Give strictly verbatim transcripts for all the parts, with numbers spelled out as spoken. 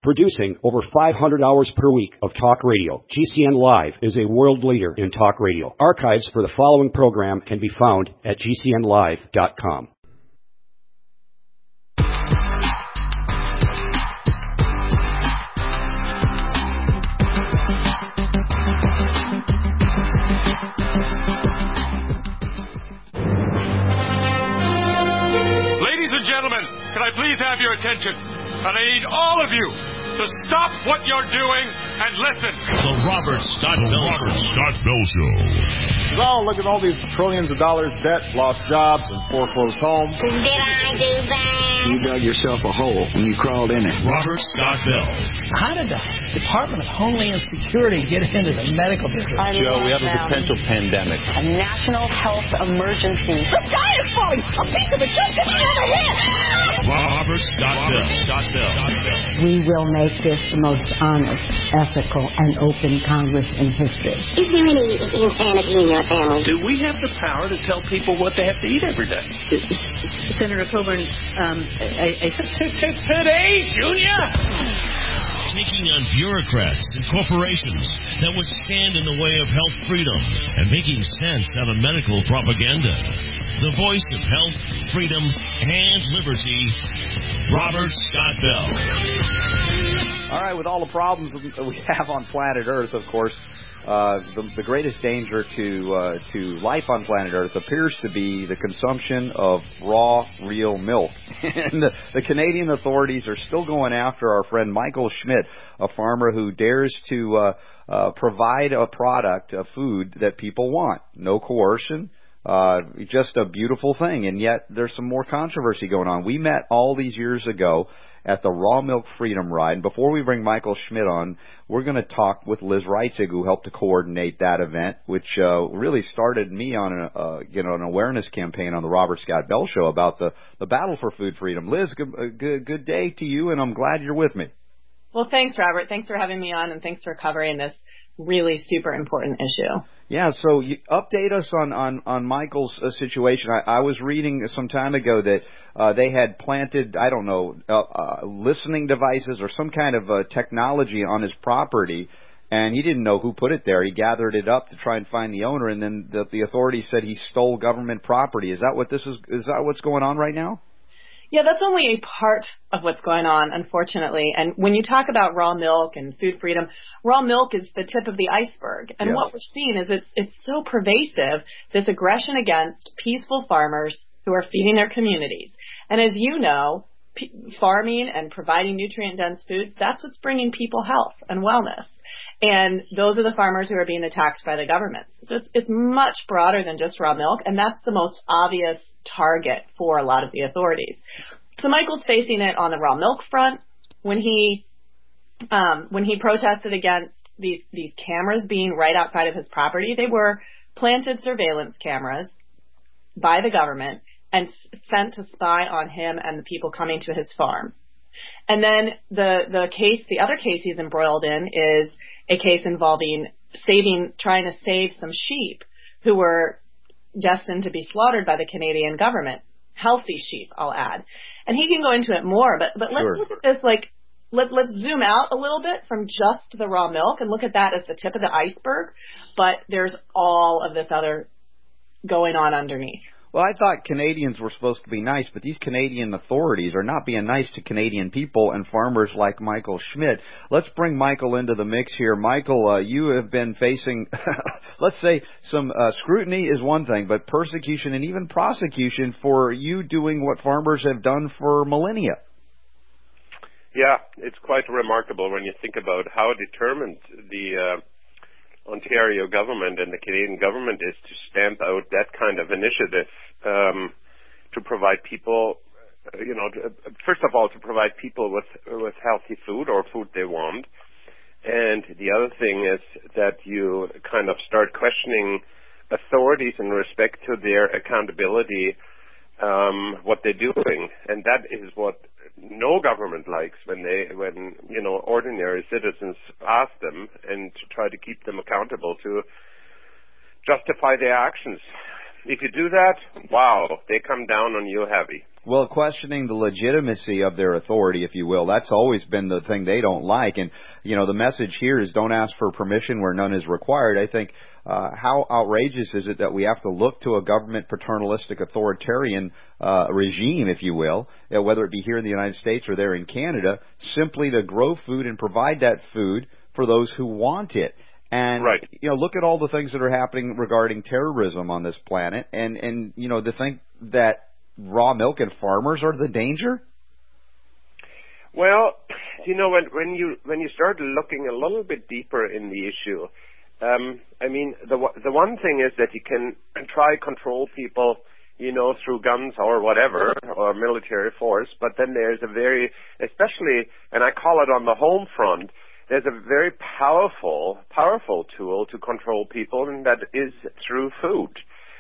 Producing over five hundred hours per week of talk radio, G C N Live is a world leader in talk radio. Archives for the following program can be found at G C N live dot com. Ladies and gentlemen, can I please have your attention? And I need all of you to stop what you're doing and listen. The Robert Scott Bell Robert Scott Bell Show. Oh, look at all these trillions of dollars debt, lost jobs, and foreclosed homes. Did I do that? You dug yourself a hole when you crawled in it. Robert Scott Bell. How did the Department of Homeland Security get into the medical business? I Joe, we have a potential pandemic. A national health emergency. The sky is falling! A piece of it just hit me over here! Robert Scott Bell. Scott Bell. We will make this the most honest, ethical, and open Congress in history. Is there any insanity in your family? Do we have the power to tell people what they have to eat every day? Senator Coburn, um, I, I, today, Junior! Taking on bureaucrats and corporations that would stand in the way of health freedom and making sense out of medical propaganda. The voice of health, freedom, and liberty, Robert Scott Bell. All right, with all the problems we have on planet Earth, of course, uh, the, the greatest danger to uh, to life on planet Earth appears to be the consumption of raw, real milk. And the, the Canadian authorities are still going after our friend Michael Schmidt, a farmer who dares to uh, uh, provide a product, a food that people want. No coercion. Uh, just a beautiful thing, and yet there's some more controversy going on. We met all these years ago at the Raw Milk Freedom Ride. And before we bring Michael Schmidt on, we're going to talk with Liz Reitzig, who helped to coordinate that event, which uh, really started me on a, uh, you know, an awareness campaign on the Robert Scott Bell Show about the, the battle for food freedom. Liz, good, uh, good, good day to you, and I'm glad you're with me. Well, thanks, Robert. Thanks for having me on, and thanks for covering this really super important issue. Yeah, so you update us on, on, on Michael's uh, situation. I, I was reading some time ago that uh, they had planted, I don't know, uh, uh, listening devices or some kind of uh, technology on his property, and he didn't know who put it there. He gathered it up to try and find the owner, and then the, the authorities said he stole government property. Is that what this is? Is that what's going on right now? Yeah, that's only a part of what's going on, unfortunately. And when you talk about raw milk and food freedom, raw milk is the tip of the iceberg. And yeah. what we're seeing is it's it's so pervasive, this aggression against peaceful farmers who are feeding their communities. And as you know, p- farming and providing nutrient-dense foods, that's what's bringing people health and wellness. And those are the farmers who are being attacked by the government. So it's, it's much broader than just raw milk, and that's the most obvious target for a lot of the authorities. So Michael's facing it on the raw milk front. When he um, when he protested against these, these cameras being right outside of his property, they were planted surveillance cameras by the government and sent to spy on him and the people coming to his farm. And then the, the case, the other case he's embroiled in is a case involving saving, trying to save some sheep who were destined to be slaughtered by the Canadian government. Healthy sheep, I'll add. And he can go into it more, but, but let's sure. look at this, like, let, let's zoom out a little bit from just the raw milk and look at that as the tip of the iceberg, but there's all of this other going on underneath. Well, I thought Canadians were supposed to be nice, but these Canadian authorities are not being nice to Canadian people and farmers like Michael Schmidt. Let's bring Michael into the mix here. Michael, uh, you have been facing, let's say, some uh, scrutiny is one thing, but persecution and even prosecution for you doing what farmers have done for millennia. Yeah, it's quite remarkable when you think about how determined the uh, Ontario government and the Canadian government is to stamp out that kind of initiative um, to provide people, uh, you know, to, uh, first of all, to provide people with with healthy food or food they want. And the other thing is that you kind of start questioning authorities in respect to their accountability, um, what they're doing. And that is what no government likes when they, when, you know, ordinary citizens ask them and to try to keep them accountable to justify their actions. if you do that, wow, they come down on you heavy. Well, questioning the legitimacy of their authority, if you will, that's always been the thing they don't like. And, you know, the message here is don't ask for permission where none is required. I think uh, how outrageous is it that we have to look to a government paternalistic authoritarian uh, regime, if you will, uh, whether it be here in the United States or there in Canada, simply to grow food and provide that food for those who want it. And, right. you know, look at all the things that are happening regarding terrorism on this planet. And, and you know, to think that raw milk and farmers are the danger? Well, you know, when, when you when you start looking a little bit deeper in the issue, um, I mean, the the one thing is that you can try control people, you know, through guns or whatever, or military force, but then there's a very, especially, and I call it on the home front, there's a very powerful, powerful tool to control people, and that is through food.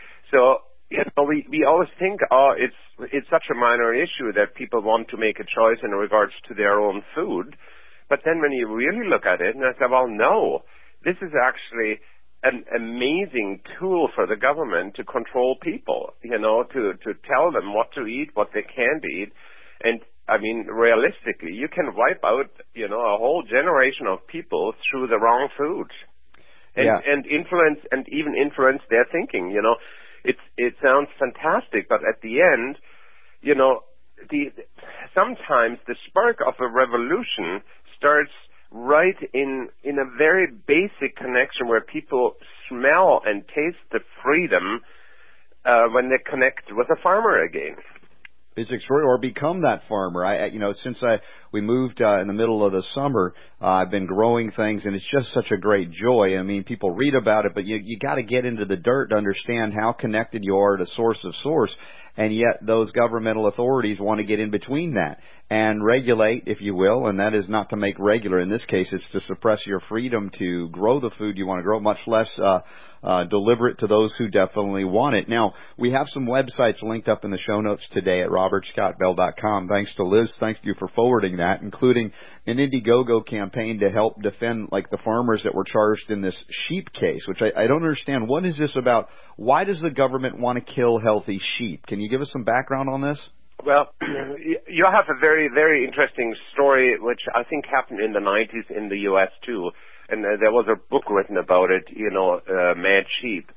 So, you know, we, we always think, oh, it's it's such a minor issue that people want to make a choice in regards to their own food. But then when you really look at it, and I say, well, no, this is actually an amazing tool for the government to control people, you know, to, to tell them what to eat, what they can't eat. And, I mean, realistically, you can wipe out, you know, a whole generation of people through the wrong food. And, yeah. and influence, and even influence their thinking, you know. It's, it sounds fantastic, but at the end, you know, the, sometimes the spark of a revolution starts right in, in a very basic connection where people smell and taste the freedom uh, when they connect with a farmer again. It's extraordinary, or become that farmer. I, you know, since I we moved uh, in the middle of the summer, uh, I've been growing things, and it's just such a great joy. I mean, people read about it, but you you got to get into the dirt to understand how connected you are to source of source. And yet those governmental authorities want to get in between that and regulate, if you will, and that is not to make regular. In this case, it's to suppress your freedom to grow the food you want to grow, much less uh, uh, deliver it to those who definitely want it. Now, we have some websites linked up in the show notes today at robert scott bell dot com. Thanks to Liz. Thank you for forwarding that, including an Indiegogo campaign to help defend, like, the farmers that were charged in this sheep case, which I, I don't understand. What is this about? Why does the government want to kill healthy sheep? Can you give us some background on this? Well, you have a very, very interesting story, which I think happened in the nineties in the U S too. And uh, there was a book written about it, you know, uh, Mad Sheep.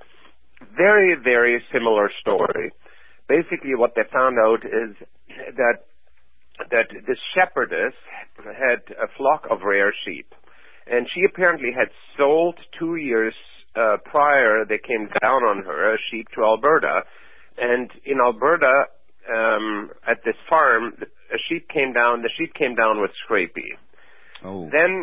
Very, very similar story. Basically, what they found out is that that the shepherdess had a flock of rare sheep, and she apparently had sold two years uh, prior. They came down on her a sheep to Alberta, and in Alberta, um, at this farm, a sheep came down. The sheep came down with scrapie. Oh. Then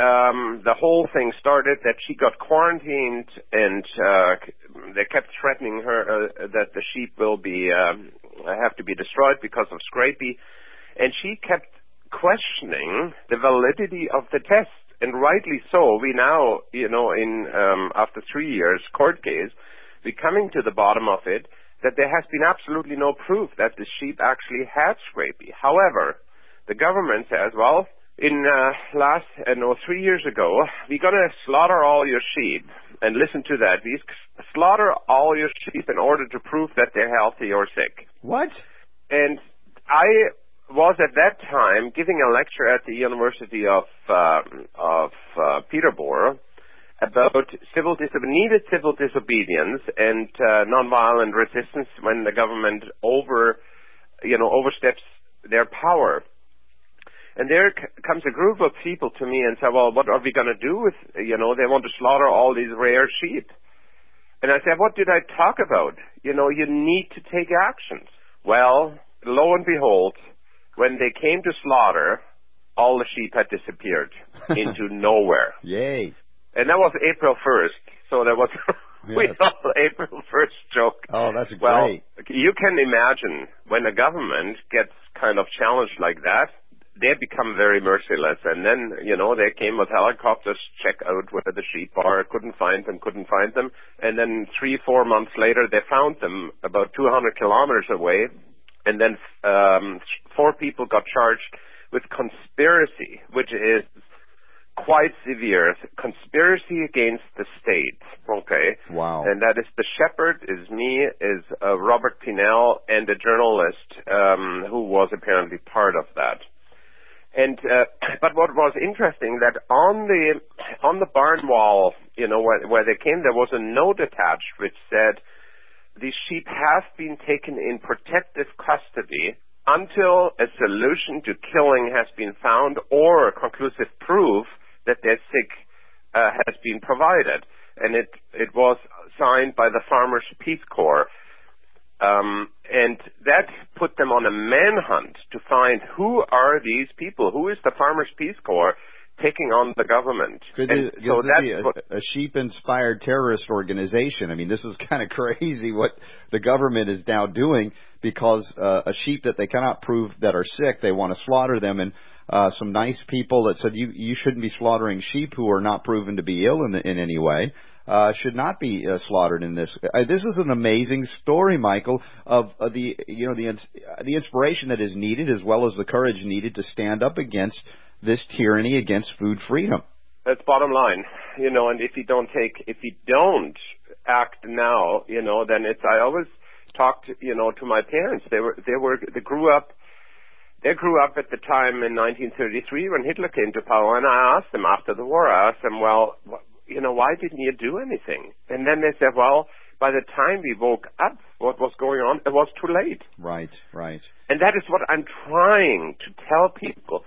um, the whole thing started that she got quarantined, and uh, they kept threatening her uh, that the sheep will be um, have to be destroyed because of scrapie. And she kept questioning the validity of the test, and rightly so. We now, you know, in um, after three years court case, we're coming to the bottom of it that there has been absolutely no proof that the sheep actually had scrapie. However, the government says, well, in uh, last, uh, no, three years ago, we're going to slaughter all your sheep. And listen to that. We slaughter all your sheep in order to prove that they're healthy or sick. What? And I was at that time giving a lecture at the University of uh, of uh, Peterborough about civil dis- needed civil disobedience and uh, nonviolent resistance when the government over, you know, oversteps their power. And there c- comes a group of people to me and say, well, what are we going to do with, you know, they want to slaughter all these rare sheep. And I said, what did I talk about? You know, you need to take actions. Well, lo and behold, when they came to slaughter, all the sheep had disappeared into nowhere. Yay. And that was April first. So there was we Yes. saw April first joke. Oh, that's great. Well, you can imagine when a government gets kind of challenged like that, they become very merciless. And then, you know, they came with helicopters, check out where the sheep are, couldn't find them, couldn't find them. And then three, four months later, they found them about two hundred kilometers away. And then um, four people got charged with conspiracy, which is quite quite severe. Conspiracy against the state. Okay. Wow. And that is the shepherd, is me, is uh, Robert Pinell, and a journalist um, who was apparently part of that. And uh, but what was interesting that on the on the barn wall, you know, where, where they came, there was a note attached which said, "These sheep have been taken in protective custody until a solution to killing has been found or conclusive proof that they're sick uh, has been provided." And it, it was signed by the Farmers Peace Corps. Um, and that put them on a manhunt to find who are these people, who is the Farmers Peace Corps taking on the government. Could and it, so could that's be a, what, a sheep-inspired terrorist organization. I mean, this is kind of crazy what the government is now doing, because uh, a sheep that they cannot prove that are sick, they want to slaughter them. And uh, some nice people that said you you shouldn't be slaughtering sheep who are not proven to be ill in, the, in any way. Uh, should not be uh, slaughtered in this. Uh, this is an amazing story, Michael, of uh, the you know the uh, the inspiration that is needed, as well as the courage needed to stand up against this tyranny, against food freedom. That's bottom line, you know. And if you don't take, if you don't act now, you know, then it's. I always talked, you know, to my parents. They were they were they grew up. They grew up at the time in nineteen thirty-three when Hitler came to power, and I asked them after the war. I asked them, well, you know, why didn't you do anything? And then they said, well, by the time we woke up, what was going on, it was too late. Right, right. And that is what I'm trying to tell people.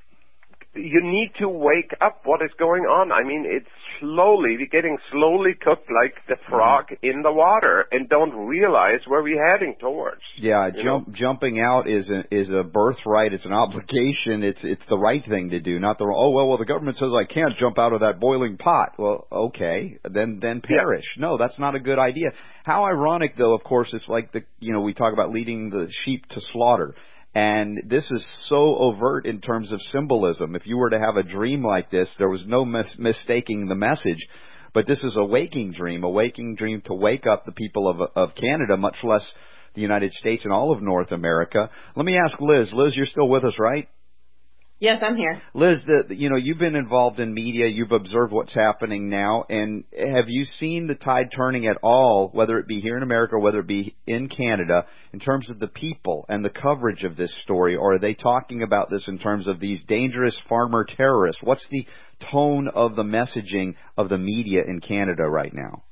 You need to wake up what is going on. I mean, it's slowly, we're getting slowly cooked like the frog mm-hmm. in the water, and don't realize where we're heading towards. Yeah, jump, jumping out is a, is a birthright. It's an obligation. It's it's the right thing to do, not the oh well. Well, the government says I can't jump out of that boiling pot. Well, okay, then then perish. Yeah. No, that's not a good idea. How ironic, though. Of course, it's like the you know we talk about leading the sheep to slaughter. And this is so overt in terms of symbolism. If you were to have a dream like this, there was no mis- mistaking the message. But this is a waking dream, a waking dream to wake up the people of of Canada, much less the United States and all of North America. Let me ask Liz. Liz, you're still with us, right? Yes, I'm here. Liz, the, you know, you've been involved in media. You've observed what's happening now. And have you seen the tide turning at all, whether it be here in America or whether it be in Canada, in terms of the people and the coverage of this story? Or are they talking about this in terms of these dangerous farmer terrorists? What's the tone of the messaging of the media in Canada right now?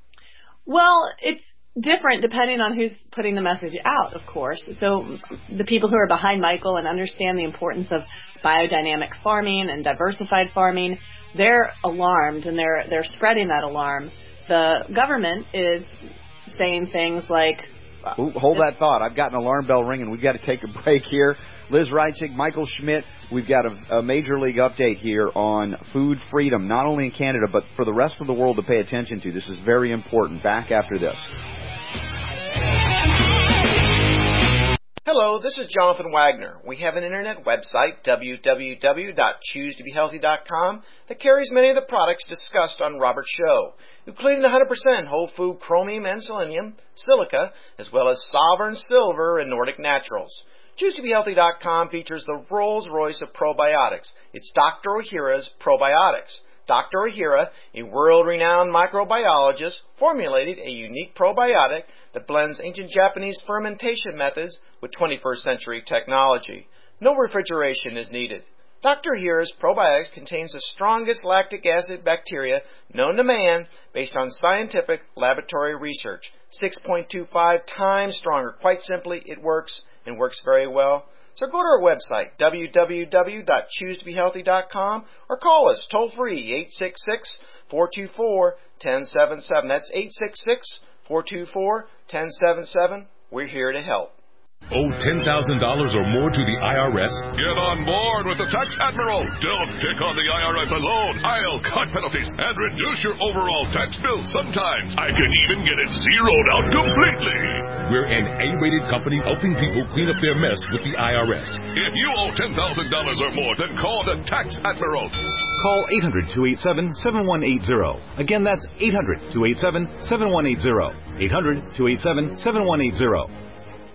Well, it's different depending on who's putting the message out, of course. So the people who are behind Michael and understand the importance of biodynamic farming and diversified farming, they're alarmed and they're they're spreading that alarm. The government is saying things like... Ooh, hold that thought. I've got an alarm bell ringing. We've got to take a break here. Liz Reitzig, Michael Schmidt, we've got a, a Major League update here on food freedom, not only in Canada, but for the rest of the world to pay attention to. This is very important. Back after this. Hello, this is Jonathan Wagner. We have an internet website, w w w dot choose to be healthy dot com, that carries many of the products discussed on Robert's show, including one hundred percent whole food chromium and selenium, silica, as well as Sovereign Silver and Nordic Naturals. choose to be healthy dot com features the Rolls-Royce of probiotics. It's Doctor Ohhira's Probiotics. Doctor Ohhira, a world-renowned microbiologist, formulated a unique probiotic that blends ancient Japanese fermentation methods with twenty-first century technology. No refrigeration is needed. Doctor Ohhira's probiotics contains the strongest lactic acid bacteria known to man based on scientific laboratory research. six point two five times stronger. Quite simply, it works and works very well. So go to our website, w w w dot choose to be healthy dot com, or call us toll-free, eight six six, four two four, one zero seven seven. That's eight six six, four two four, one zero seven seven. We're here to help. Owe ten thousand dollars or more to the I R S? Get on board with the Tax Admiral. Don't take on the I R S alone. I'll cut penalties and reduce your overall tax bill. Sometimes I can even get it zeroed out completely. We're an A-rated company helping people clean up their mess with the I R S. If you owe ten thousand dollars or more, then call the Tax Admiral. Call eight hundred, two eight seven, seven one eight zero. Again, that's eight hundred, two eight seven, seven one eight zero. eight hundred, two eight seven, seven one eight zero.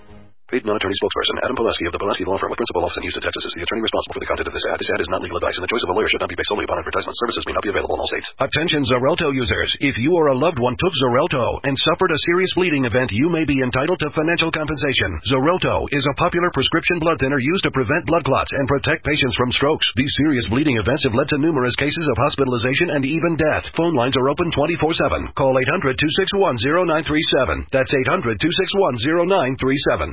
Paid non-attorney spokesperson Adam Pulaski of the Pulaski Law Firm with principal office in Houston, Texas is the attorney responsible for the content of this ad. This ad is not legal advice, and the choice of a lawyer should not be based solely upon advertisement. Services may not be available in all states. Attention Xarelto users. If you or a loved one took Xarelto and suffered a serious bleeding event, you may be entitled to financial compensation. Xarelto is a popular prescription blood thinner used to prevent blood clots and protect patients from strokes. These serious bleeding events have led to numerous cases of hospitalization and even death. Phone lines are open twenty-four seven. Call eight hundred, two six one, zero nine three seven. That's eight hundred, two six one, zero nine three seven.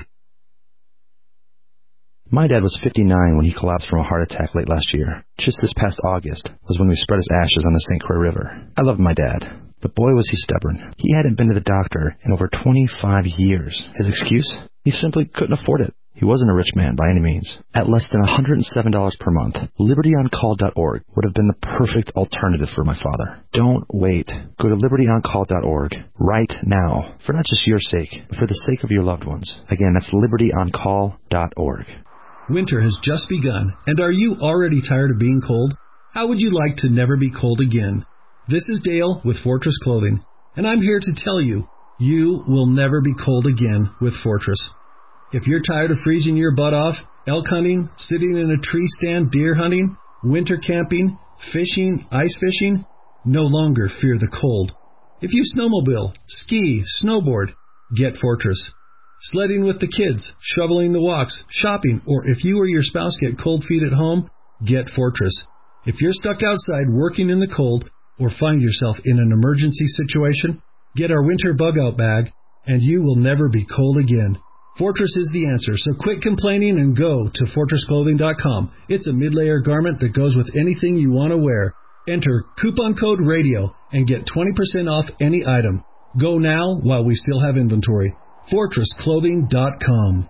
My dad was fifty-nine when he collapsed from a heart attack late last year. Just this past August was when we spread his ashes on the Saint Croix River. I loved my dad, but boy was he stubborn. He hadn't been to the doctor in over twenty-five years. His excuse? He simply couldn't afford it. He wasn't a rich man by any means. At less than one hundred seven dollars per month, liberty on call dot org would have been the perfect alternative for my father. Don't wait. Go to liberty on call dot org right now, for not just your sake, but for the sake of your loved ones. Again, that's liberty on call dot org. Winter has just begun, and are you already tired of being cold? How would you like to never be cold again? This is Dale with Fortress Clothing, and I'm here to tell you, you will never be cold again with Fortress. If you're tired of freezing your butt off, elk hunting, sitting in a tree stand deer hunting, winter camping, fishing, ice fishing, no longer fear the cold. If you snowmobile, ski, snowboard, get Fortress. Sledding with the kids, shoveling the walks, shopping, or if you or your spouse get cold feet at home, get Fortress. If you're stuck outside working in the cold or find yourself in an emergency situation, get our winter bug-out bag, and you will never be cold again. Fortress is the answer, so quit complaining and go to fortress clothing dot com. It's a mid-layer garment that goes with anything you want to wear. Enter coupon code RADIO and get twenty percent off any item. Go now while we still have inventory. fortress clothing dot com.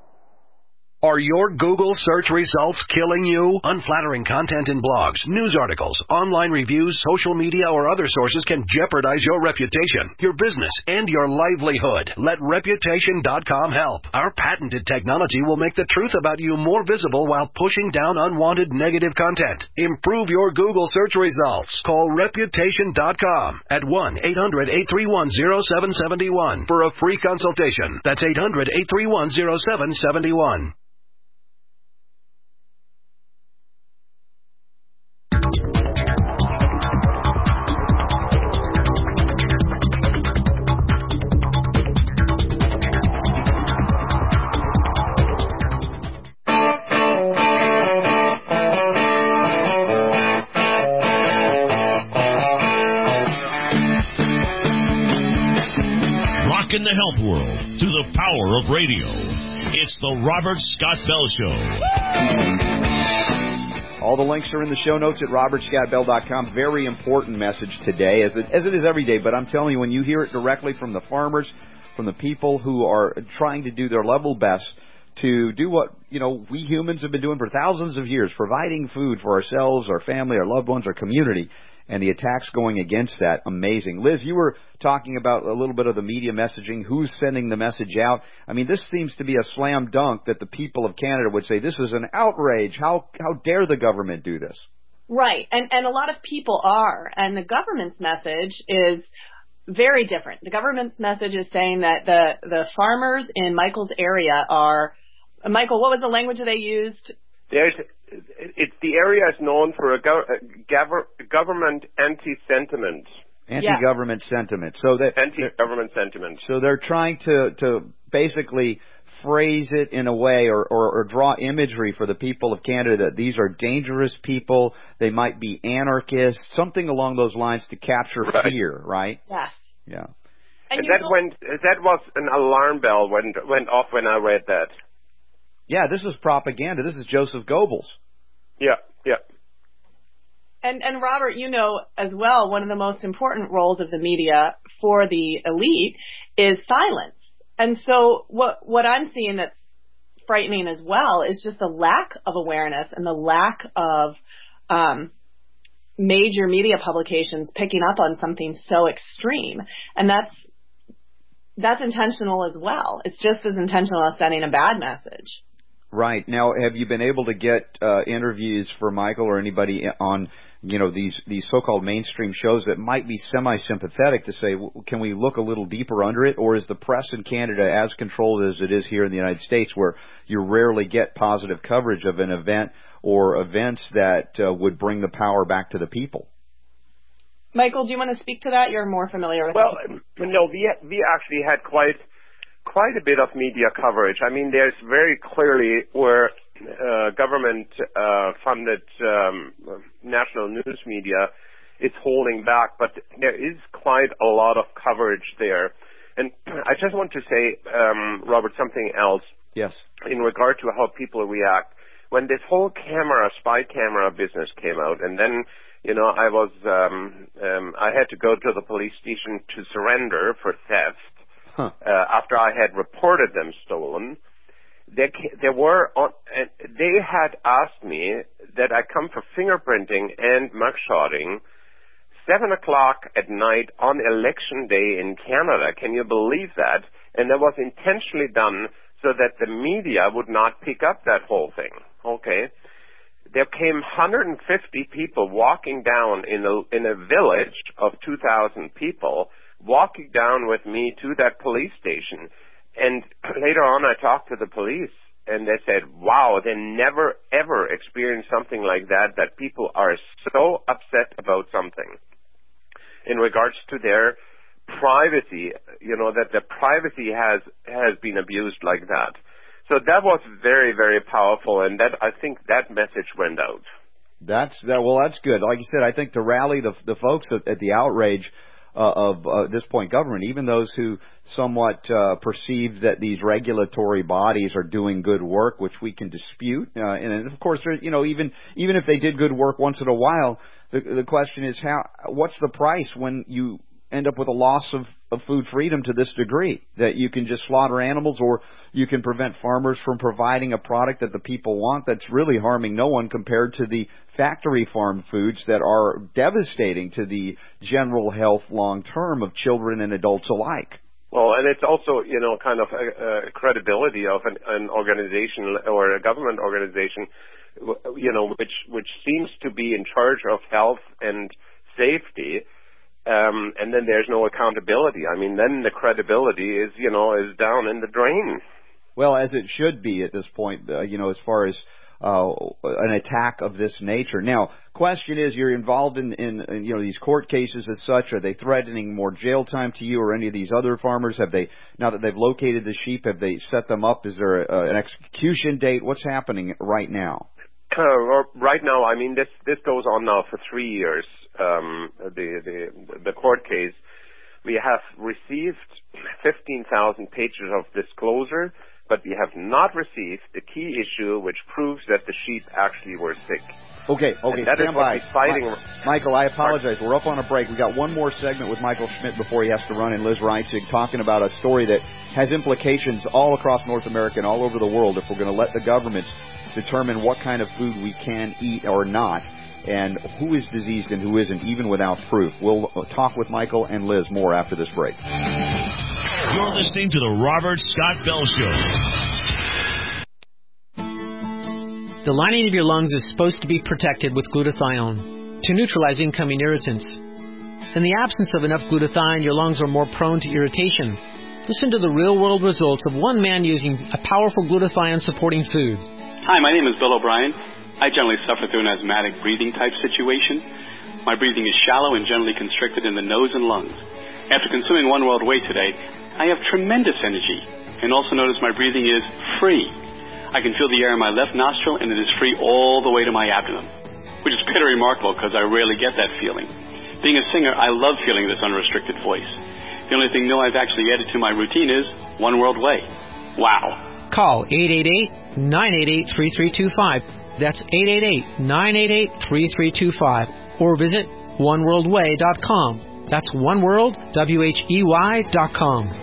Are your Google search results killing you? Unflattering content in blogs, news articles, online reviews, social media, or other sources can jeopardize your reputation, your business, and your livelihood. Let reputation dot com help. Our patented technology will make the truth about you more visible while pushing down unwanted negative content. Improve your Google search results. Call reputation dot com at one eight hundred, eight three one, zero seven seven one for a free consultation. That's eight hundred, eight three one, zero seven seven one. In the health world to the power of radio. It's the Robert Scott Bell Show. All the links are in the show notes at robert scott bell dot com. Very important message today, as it, as it is every day. But I'm telling you, when you hear it directly from the farmers, from the people who are trying to do their level best to do what, you know, we humans have been doing for thousands of years, providing food for ourselves, our family, our loved ones, our community, and the attacks going against that, amazing. Liz, you were talking about a little bit of the media messaging, who's sending the message out. I mean, this seems to be a slam dunk that the people of Canada would say, this is an outrage. How how dare the government do this? Right, and, and a lot of people are, and the government's message is very different. The government's message is saying that the, the farmers in Michael's area are, Michael, what was the language they used? There's, it's the area is known for a, go, a gov- government anti-sentiment. Anti-government yeah. sentiment. So that anti-government sentiment. So they're trying to, to basically phrase it in a way or, or, or draw imagery for the people of Canada that these are dangerous people, they might be anarchists, something along those lines to capture right. fear, right? Yes. Yeah. And, and that told- went. That was an alarm bell went went off when I read that. Yeah, this is propaganda. This is Joseph Goebbels. Yeah, yeah. And and Robert, you know as well, one of the most important roles of the media for the elite is silence. And so what what I'm seeing that's frightening as well is just the lack of awareness and the lack of um, major media publications picking up on something so extreme. And that's that's intentional as well. It's just as intentional as sending a bad message. Right. Now, have you been able to get uh, interviews for Michael or anybody on, you know, these these so-called mainstream shows that might be semi-sympathetic to say, can we look a little deeper under it? Or is the press in Canada as controlled as it is here in the United States, where you rarely get positive coverage of an event or events that uh, would bring the power back to the people? Michael, do you want to speak to that? You're more familiar with well, it. Well, no, we we actually had quite quite a bit of media coverage. I mean, there's very clearly where uh, government-funded uh, um, national news media is holding back, but there is quite a lot of coverage there. And I just want to say, um, Robert, something else. Yes. In regard to how people react. When this whole camera, spy camera business came out, and then, you know, I was, um, um, I had to go to the police station to surrender for theft. Huh. Uh, after I had reported them stolen, there, there were, on, uh, they had asked me that I come for fingerprinting and mugshotting seven o'clock at night on election day in Canada. Can you believe that? And that was intentionally done so that the media would not pick up that whole thing. Okay. There came one hundred fifty people walking down in a, in a village of two thousand people, walking down with me to that police station. And later on I talked to the police and they said, wow, they never ever experienced something like that, that people are so upset about something in regards to their privacy, you know, that their privacy has, has been abused like that. So that was very, very powerful, and that I think that message went out. That's that. Well, that's good. Like you said, I think to rally the the folks at, at the outrage uh, of uh, this point government, even those who somewhat uh, perceive that these regulatory bodies are doing good work, which we can dispute, uh, and of course, you know, even even if they did good work once in a while, the the question is how what's the price when you end up with a loss of, of food freedom to this degree, that you can just slaughter animals, or you can prevent farmers from providing a product that the people want that's really harming no one compared to the factory farm foods that are devastating to the general health long term of children and adults alike. Well, and it's also, you know, kind of a, a credibility of an, an organization or a government organization, you know, which which seems to be in charge of health and safety. Um, and then there's no accountability. I mean, then the credibility is, you know, is down in the drain. Well, as it should be at this point, uh, you know, as far as uh, an attack of this nature. Now, question is, you're involved in, in, in, you know, these court cases as such. Are they threatening more jail time to you or any of these other farmers? Have they, now that they've located the sheep, have they set them up? Is there a, an execution date? What's happening right now? Uh, right now, I mean, this this goes on now for three years. Um, the, the the court case, we have received fifteen thousand pages of disclosure, but we have not received the key issue which proves that the sheep actually were sick. Okay, okay, and that stand is what by. he's fighting. My, Michael, I apologize. We're up on a break. We got one more segment with Michael Schmidt before he has to run, and Liz Reitzig talking about a story that has implications all across North America and all over the world if we're going to let the government determine what kind of food we can eat or not, and who is diseased and who isn't, even without proof. We'll talk with Michael and Liz more after this break. You're listening to the Robert Scott Bell Show. The lining of your lungs is supposed to be protected with glutathione to neutralize incoming irritants. In the absence of enough glutathione, your lungs are more prone to irritation. Listen to the real-world results of one man using a powerful glutathione-supporting food. Hi, my name is Bill O'Brien. I generally suffer through an asthmatic breathing type situation. My breathing is shallow and generally constricted in the nose and lungs. After consuming One World Whey today, I have tremendous energy, and also notice my breathing is free. I can feel the air in my left nostril, and it is free all the way to my abdomen, which is pretty remarkable because I rarely get that feeling. Being a singer, I love feeling this unrestricted voice. The only thing new I've actually added to my routine is One World Whey. Wow. Call eight eight eight, nine eight eight, three three two five. That's eight eight eight, nine eight eight, three three two five. Or visit one world way dot com. That's oneworld, W H E Y dot com.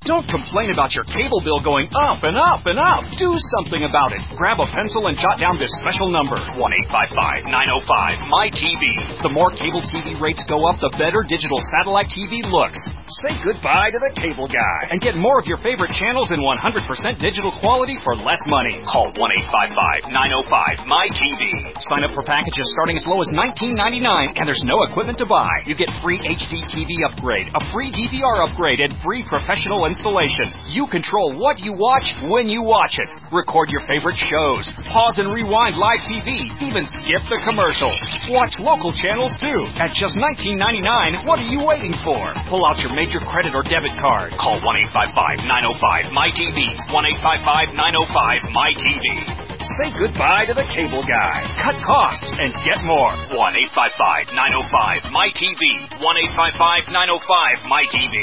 Don't complain about your cable bill going up and up and up. Do something about it. Grab a pencil and jot down this special number, one eight five five, nine oh five, M Y T V. The more cable T V rates go up, the better digital satellite T V looks. Say goodbye to the cable guy and get more of your favorite channels in one hundred percent digital quality for less money. Call one eight five five, nine oh five, M Y T V. Sign up for packages starting as low as nineteen ninety-nine, and there's no equipment to buy. You get free H D T V upgrade, a free D V R upgrade, and free professional installation. You control what you watch when you watch it. Record your favorite shows. Pause and rewind live T V. Even skip the commercials. Watch local channels too. At just nineteen ninety-nine, what are you waiting for? Pull out your major credit or debit card. Call one eight five five, nine oh five, M Y T V. one eight five five, nine oh five, M Y T V. Say goodbye to the cable guy. Cut costs and get more. one eight five five, nine oh five, M Y T V. one eight five five, nine oh five, M Y T V.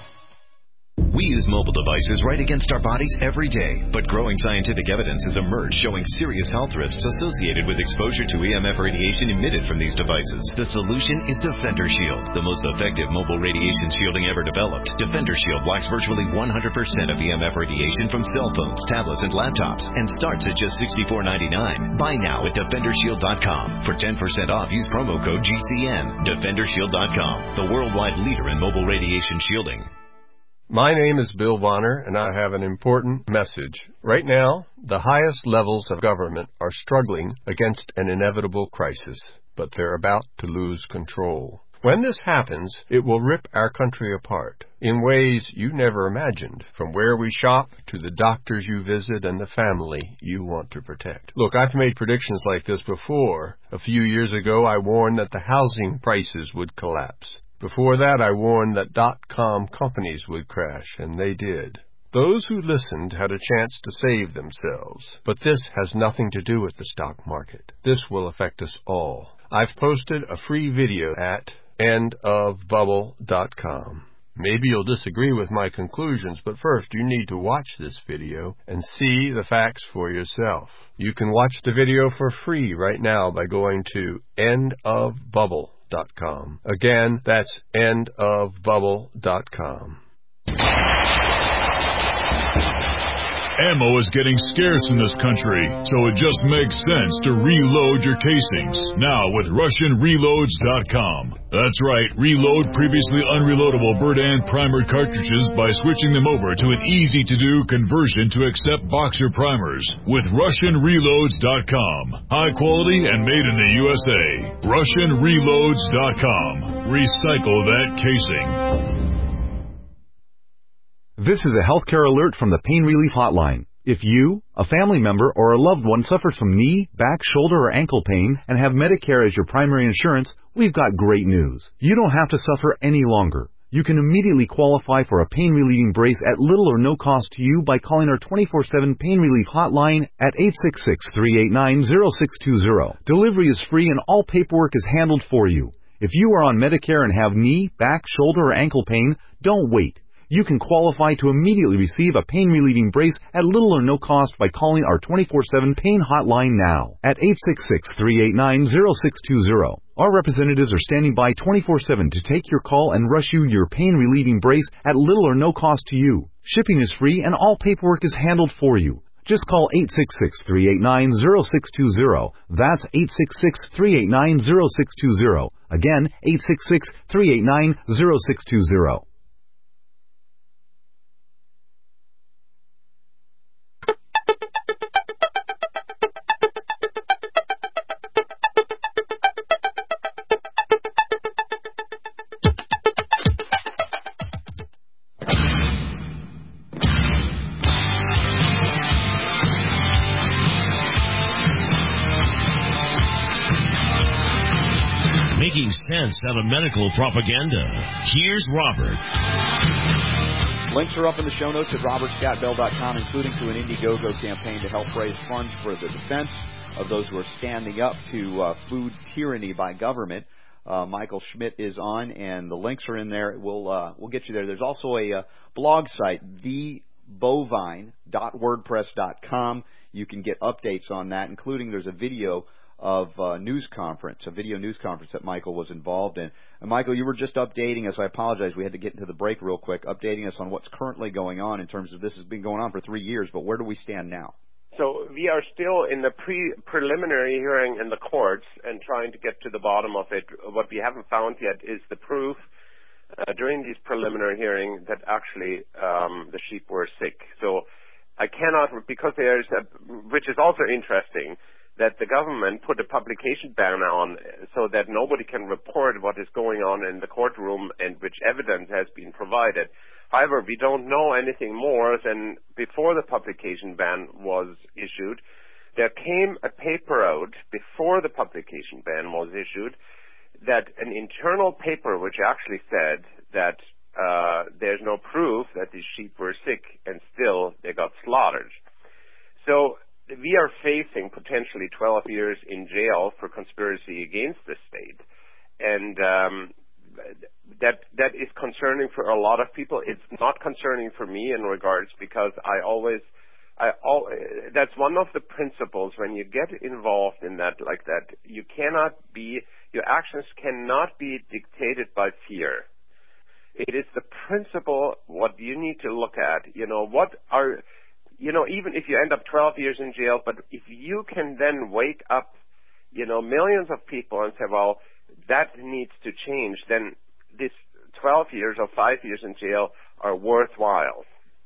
We use mobile devices right against our bodies every day, but growing scientific evidence has emerged showing serious health risks associated with exposure to E M F radiation emitted from these devices. The solution is Defender Shield, the most effective mobile radiation shielding ever developed. Defender Shield blocks virtually one hundred percent of E M F radiation from cell phones, tablets, and laptops, and starts at just sixty-four ninety-nine. Buy now at defender shield dot com. For ten percent off, use promo code G C N. defender shield dot com, the worldwide leader in mobile radiation shielding. My name is Bill Bonner, and I have an important message. Right now, the highest levels of government are struggling against an inevitable crisis, but they're about to lose control. When this happens, it will rip our country apart in ways you never imagined, from where we shop to the doctors you visit and the family you want to protect. Look, I've made predictions like this before. A few years ago, I warned that the housing prices would collapse. Before that, I warned that dot-com companies would crash, and they did. Those who listened had a chance to save themselves. But this has nothing to do with the stock market. This will affect us all. I've posted a free video at end of bubble dot com. Maybe you'll disagree with my conclusions, but first you need to watch this video and see the facts for yourself. You can watch the video for free right now by going to end of bubble dot com. Again, that's end of bubble dot com. Ammo is getting scarce in this country, so it just makes sense to reload your casings. Now with Russian Reloads dot com. That's right, reload previously unreloadable Berdan primer cartridges by switching them over to an easy-to-do conversion to accept boxer primers with Russian Reloads dot com. High quality and made in the U S A. Russian Reloads dot com. Recycle that casing. This is a healthcare alert from the Pain Relief Hotline. If you, a family member, or a loved one suffers from knee, back, shoulder, or ankle pain and have Medicare as your primary insurance, we've got great news. You don't have to suffer any longer. You can immediately qualify for a pain-relieving brace at little or no cost to you by calling our twenty-four seven Pain Relief Hotline at eight six six, three eight nine, zero six two zero. Delivery is free and all paperwork is handled for you. If you are on Medicare and have knee, back, shoulder, or ankle pain, don't wait. You can qualify to immediately receive a pain-relieving brace at little or no cost by calling our twenty-four seven Pain Hotline now at eight six six, three eight nine, zero six two zero. Our representatives are standing by twenty-four seven to take your call and rush you your pain-relieving brace at little or no cost to you. Shipping is free and all paperwork is handled for you. Just call eight six six, three eight nine, zero six two zero. That's eight six six, three eight nine, zero six two zero. Again, eight six six, three eight nine, zero six two zero. Making sense out of medical propaganda. Here's Robert. Links are up in the show notes at robert scott bell dot com, including to an Indiegogo campaign to help raise funds for the defense of those who are standing up to uh, food tyranny by government. Uh, Michael Schmidt is on, and the links are in there. We'll uh, we'll get you there. There's also a uh, blog site, the bovine dot wordpress dot com. You can get updates on that, including there's a video of uh, news conference, a video news conference that Michael was involved in. And Michael, you were just updating us. I apologize. We had to get into the break real quick, updating us on what's currently going on in terms of this has been going on for three years, but where do we stand now? So we are still in the pre preliminary hearing in the courts and trying to get to the bottom of it. What we haven't found yet is the proof uh, during these preliminary hearings that actually um, the sheep were sick. So I cannot, because there's a, which is also interesting, that the government put a publication ban on so that nobody can report what is going on in the courtroom and which evidence has been provided. However, we don't know anything more than before the publication ban was issued. There came a paper out before the publication ban was issued, that an internal paper which actually said that uh, there's no proof that these sheep were sick and still they got slaughtered. So we are facing potentially twelve years in jail for conspiracy against the state. And um, that that is concerning for a lot of people. It's not concerning for me in regards because I always, I all, that's one of the principles when you get involved in that like that. You cannot be, your actions cannot be dictated by fear. It is the principle what you need to look at. You know, what are, you know, even if you end up twelve years in jail, but if you can then wake up, you know, millions of people and say, well, that needs to change, then this twelve years or five years in jail are worthwhile.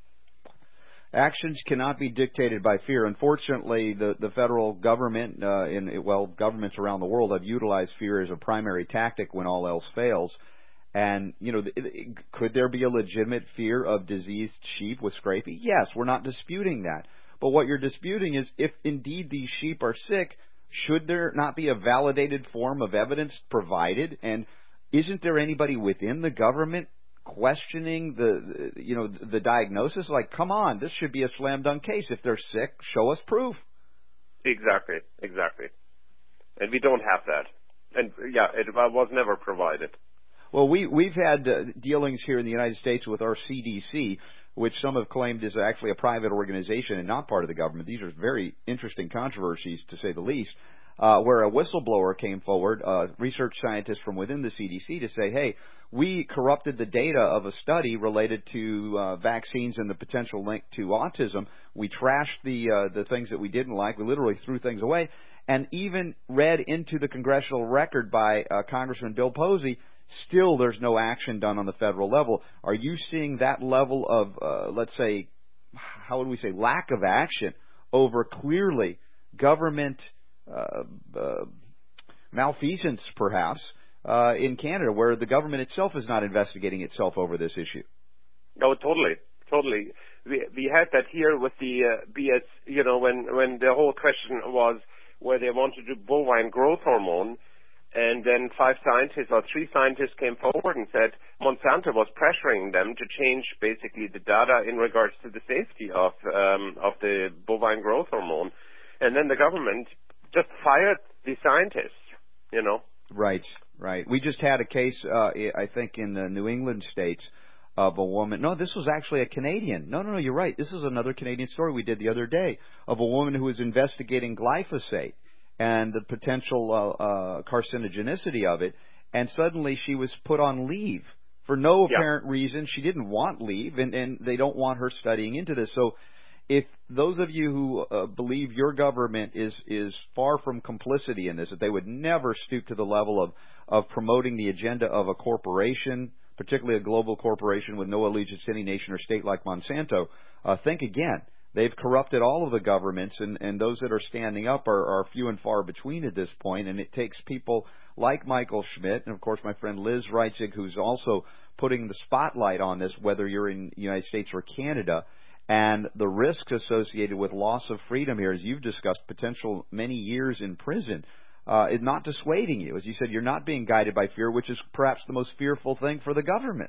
Actions cannot be dictated by fear. Unfortunately, the, the federal government, uh, in, well, governments around the world have utilized fear as a primary tactic when all else fails. And, you know, could there be a legitimate fear of diseased sheep with scrapie? Yes, we're not disputing that. But what you're disputing is if indeed these sheep are sick, should there not be a validated form of evidence provided? And isn't there anybody within the government questioning the, you know, the diagnosis? Like, come on, this should be a slam dunk case. If they're sick, show us proof. Exactly, exactly. And we don't have that. And, yeah, it was never provided. Well, we, we've had uh, dealings here in the United States with our C D C, which some have claimed is actually a private organization and not part of the government. These are very interesting controversies, to say the least, uh, where a whistleblower came forward, a research scientist from within the C D C, to say, hey, we corrupted the data of a study related to uh, vaccines and the potential link to autism. We trashed the uh, the things that we didn't like. We literally threw things away, and even read into the congressional record by uh, Congressman Bill Posey. Still, there's no action done on the federal level. Are you seeing that level of, uh, let's say, how would we say, lack of action over clearly government uh, uh, malfeasance, perhaps, uh, in Canada, where the government itself is not investigating itself over this issue? No, totally, totally. We we had that here with the uh, B S, you know, when when the whole question was where they wanted to do bovine growth hormone. And then five scientists or three scientists came forward and said Monsanto was pressuring them to change basically the data in regards to the safety of um, of the bovine growth hormone. And then the government just fired the scientists, you know. Right, right. We just had a case, uh, I think, in the New England states of a woman. No, this was actually a Canadian. No, no, no, you're right. This is another Canadian story we did the other day of a woman who was investigating glyphosate and the potential uh, uh, carcinogenicity of it, and suddenly she was put on leave for no apparent yeah. reason. She didn't want leave, and, and they don't want her studying into this. So if those of you who uh, believe your government is, is far from complicity in this, that they would never stoop to the level of, of promoting the agenda of a corporation, particularly a global corporation with no allegiance to any nation or state like Monsanto, uh, think again. They've corrupted all of the governments, and, and those that are standing up are, are few and far between at this point, and it takes people like Michael Schmidt and, of course, my friend Liz Reitzig, who's also putting the spotlight on this, whether you're in the United States or Canada, and the risks associated with loss of freedom here, as you've discussed, potential many years in prison, uh, is not dissuading you. As you said, you're not being guided by fear, which is perhaps the most fearful thing for the government.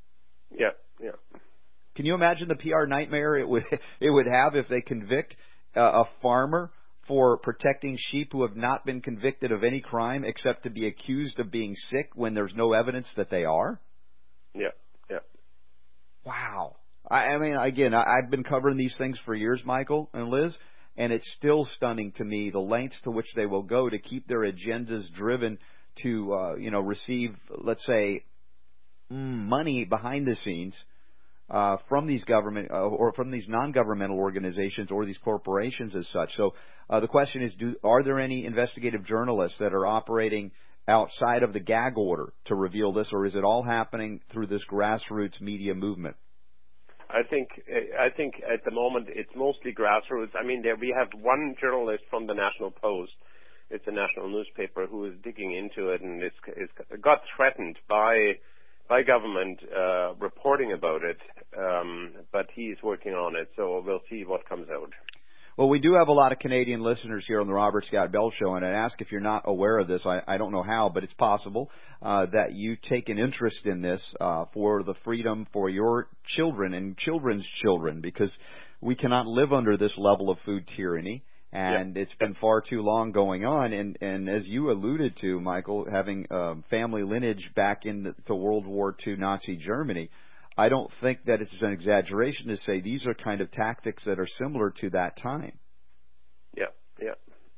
Yeah, yeah. Can you imagine the P R nightmare it would it would have if they convict uh, a farmer for protecting sheep who have not been convicted of any crime except to be accused of being sick when there's no evidence that they are? Yeah, yeah. Wow. I, I mean, again, I, I've been covering these things for years, Michael and Liz, And it's still stunning to me the lengths to which they will go to keep their agendas driven to, uh, you know, receive, let's say, money behind the scenes uh, from these government uh, or from these non-governmental organizations or these corporations as such. So uh, the question is, do, are there any investigative journalists that are operating outside of the gag order to reveal this, or is it all happening through this grassroots media movement? I think I think at the moment it's mostly grassroots. I mean, there we have one journalist from the National Post. It's a national newspaper who is digging into it, and it's, it's got threatened by by government uh, reporting about it. Um, but he's working on it, so we'll see what comes out. Well, we do have a lot of Canadian listeners here on the Robert Scott Bell Show, and I ask if you're not aware of this. I, I don't know how, but it's possible uh, that you take an interest in this uh, for the freedom for your children and children's children, because we cannot live under this level of food tyranny, and yep. it's been far too long going on. And, and as you alluded to, Michael, having um, family lineage back into World War Two Nazi Germany, I don't think that it's an exaggeration to say these are kind of tactics that are similar to that time. Yeah, yeah.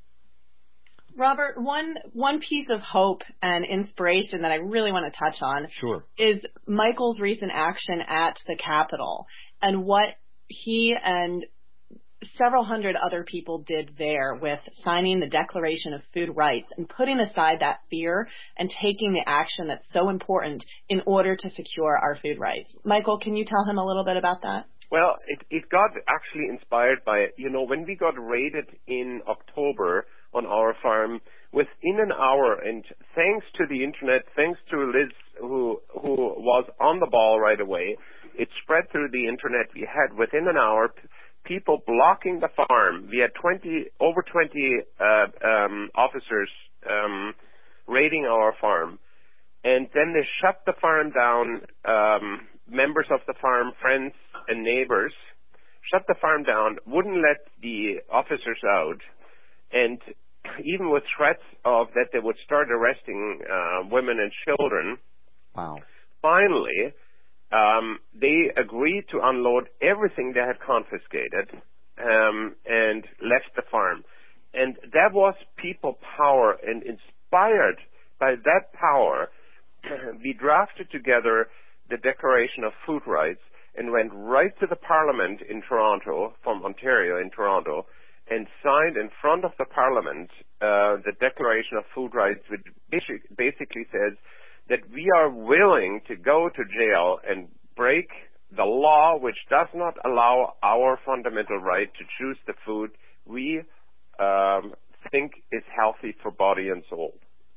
Robert, one one piece of hope and inspiration that I really want to touch on sure. is Michael's recent action at the Capitol and what he and several hundred other people did there with signing the Declaration of Food Rights and putting aside that fear and taking the action that's so important in order to secure our food rights. Michael, can you tell him a little bit about that? Well, it, it got actually inspired by, you know, when we got raided in October on our farm, within an hour, and thanks to the internet, thanks to Liz, who who was on the ball right away, it spread through the internet. We had, within an hour, people blocking the farm. We had twenty over twenty uh, um, officers um, raiding our farm, and then they shut the farm down. Um, members of the farm, friends and neighbors, shut the farm down. Wouldn't let the officers out, and even with threats of that they would start arresting uh, women and children. Wow! Finally. Um, they agreed to unload everything they had confiscated um, and left the farm. And that was people power, and inspired by that power, we drafted together the Declaration of Food Rights and went right to the Parliament in Toronto, from Ontario in Toronto, and signed in front of the Parliament uh, the Declaration of Food Rights, which basically says that we are willing to go to jail and break the law which does not allow our fundamental right to choose the food we um, think is healthy for body and soul.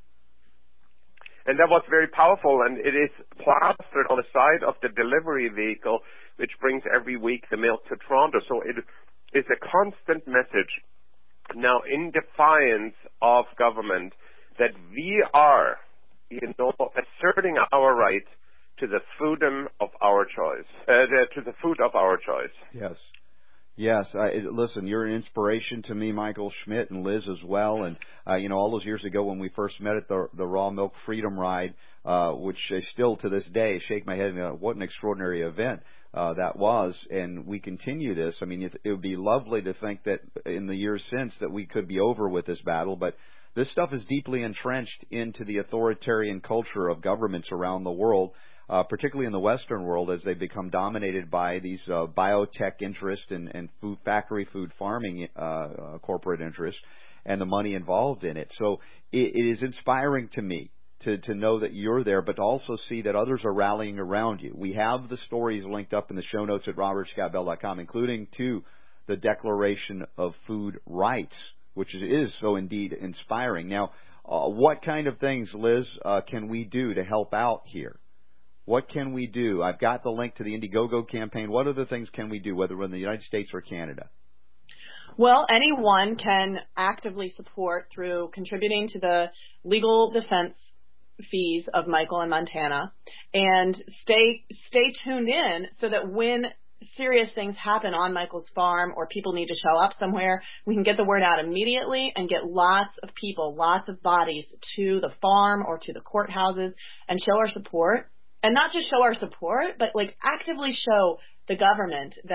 And that was very powerful, and it is plastered on the side of the delivery vehicle which brings every week the milk to Toronto. So it is a constant message now in defiance of government that we are, you know, asserting our right to the freedom of our choice, uh, the, to the food of our choice. Yes. Yes. I, listen, you're an inspiration to me, Michael Schmidt, and Liz as well. And, uh, you know, all those years ago when we first met at the, the Raw Milk Freedom Ride, uh, which I still to this day shake my head and go, what an extraordinary event uh, that was. And we continue this. I mean, it, it would be lovely to think that in the years since that we could be over with this battle, but this stuff is deeply entrenched into the authoritarian culture of governments around the world, uh, particularly in the Western world, as they become dominated by these uh, biotech interests and, and food factory food farming uh, uh, corporate interests and the money involved in it. So it, it is inspiring to me to, to know that you're there, but to also see that others are rallying around you. We have the stories linked up in the show notes at robert scott bell dot com, including to the Declaration of Food Rights, which is, is so indeed inspiring. Now, uh, what kind of things, Liz, uh, can we do to help out here? What can we do? I've got the link to the Indiegogo campaign. What other things can we do, whether we're in the United States or Canada? Well, anyone can actively support through contributing to the legal defense fees of Michael in Montana, and stay stay tuned in so that when serious things happen on Michael's farm or people need to show up somewhere, we can get the word out immediately and get lots of people, lots of bodies to the farm or to the courthouses and show our support. And not just show our support, but like actively show the government that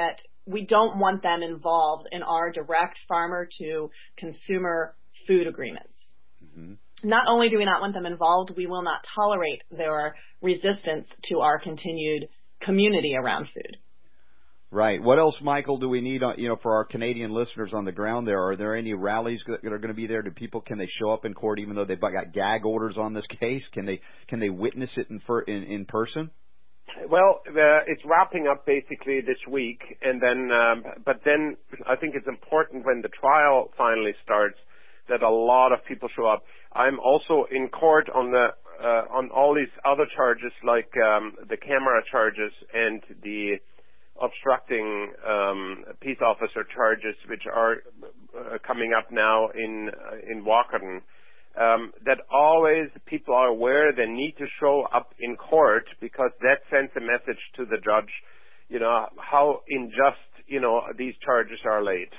we don't want them involved in our direct farmer-to-consumer food agreements. Mm-hmm. Not only do we not want them involved, we will not tolerate their resistance to our continued community around food. Right. What else, Michael, do we need, you know, for our Canadian listeners on the ground there? Are there any rallies that are going to be there? Do people, can they show up in court even though they've got gag orders on this case? Can they can they witness it in in, in person? Well, uh, it's wrapping up basically this week, and then, um, but then I think it's important when the trial finally starts that a lot of people show up. I'm also in court on the uh, on all these other charges, like um, the camera charges and the obstructing um, peace officer charges, which are uh, coming up now in uh, in Walkerton. Um, that always people are aware they need to show up in court because that sends a message to the judge, you know, how unjust, you know, these charges are laid.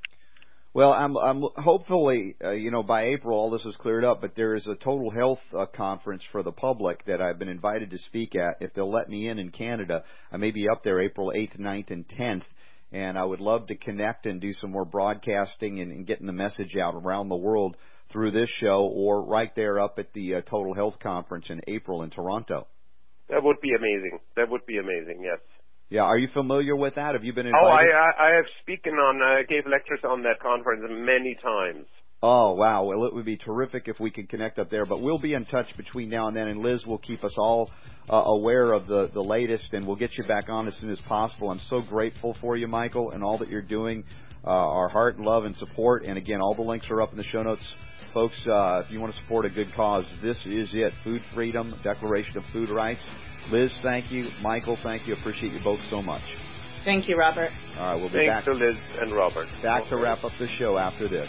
Well, I'm, I'm hopefully, uh, you know, by April all this is cleared up, but there is a total health uh, conference for the public that I've been invited to speak at. If they'll let me in in Canada, I may be up there April eighth, ninth, and tenth, and I would love to connect and do some more broadcasting and, and getting the message out around the world through this show or right there up at the uh, Total Health Conference in April in Toronto. That would be amazing. That would be amazing, yes. Yeah, are you familiar with that? Have you been invited? Oh, I, I, I have spoken on, I uh, gave lectures on that conference many times. Oh, wow. Well, it would be terrific if we could connect up there. But we'll be in touch between now and then, and Liz will keep us all uh, aware of the, the latest, and we'll get you back on as soon as possible. I'm so grateful for you, Michael, and all that you're doing. Uh, our heart, love, and support. And, again, all the links are up in the show notes. Folks, uh, if you want to support a good cause, this is it. Food freedom, Declaration of Food Rights. Liz, thank you. Michael, thank you. Appreciate you both so much. Thank you, Robert. All right, we'll be Thanks back. to Liz and Robert. Back to wrap up the show after this.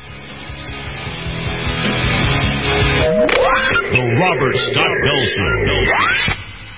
The Robert Scott Bell Show.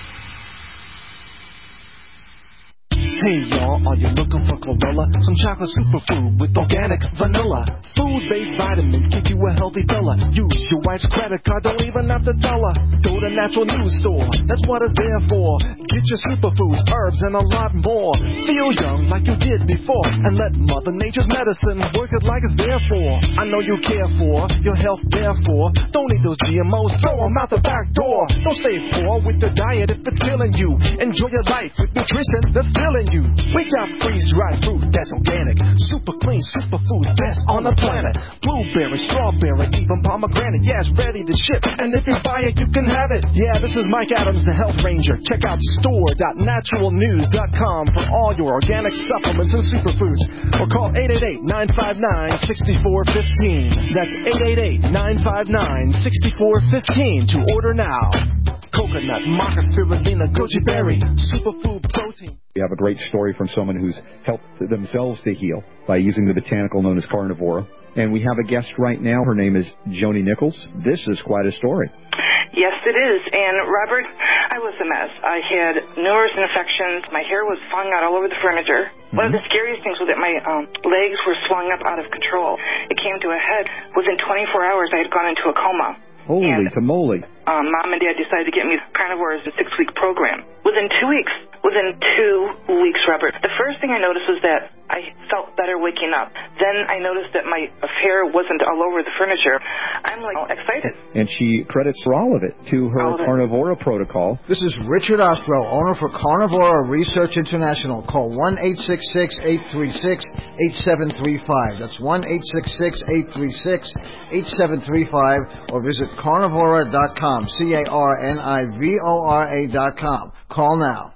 Hey y'all, are you looking for chlorella? Some chocolate superfood with organic vanilla. Food-based vitamins keep you a healthy fella. Use your wife's credit card, don't even have to tell her. Go to Natural News Store, that's what it's there for. Get your superfoods, herbs, and a lot more. Feel young like you did before, and let Mother Nature's medicine work it like it's there for. I know you care for your health, therefore. Don't eat those G M Os, throw them out the back door. Don't stay poor with the diet if it's killing you. Enjoy your life with nutrition that's filling you. We got freeze-dried fruit that's organic, super clean, super food, best on the planet. Blueberry, strawberry, even pomegranate, yeah, it's ready to ship. And if you buy it, you can have it. Yeah, this is Mike Adams, the Health Ranger. Check out store dot natural news dot com for all your organic supplements and superfoods. Or call eight eight eight, nine five nine, six four one five. That's eight eight eight, nine five nine, six four one five to order now. Coconut, maca, spirulina, goji berry, superfood protein. We have a great story from someone who's helped themselves to heal by using the botanical known as Carnivora. And we have a guest right now. Her name is Joni Nichols. This is quite a story. Yes, it is. And, Robert, I was a mess. I had numerous infections. My hair was falling out all over the furniture. Mm-hmm. One of the scariest things was that my um, legs were swelling up out of control. It came to a head. Within twenty-four hours, I had gone into a coma. Holy and, tamale. Um, Mom and Dad decided to get me Carnivore as a six-week program. Within two weeks, within two weeks, Robert, the first thing I noticed was that I felt better waking up. Then I noticed that my hair wasn't all over the furniture. I'm, like, excited. And she credits for all of it to her Carnivora protocol. This is Richard Ostro, owner for Carnivora Research International. Call one eight six six, eight three six, eight seven three five. That's one eight six six, eight three six, eight seven three five. Or visit carnivora dot com. C A R N I V O R A dot com. Call now.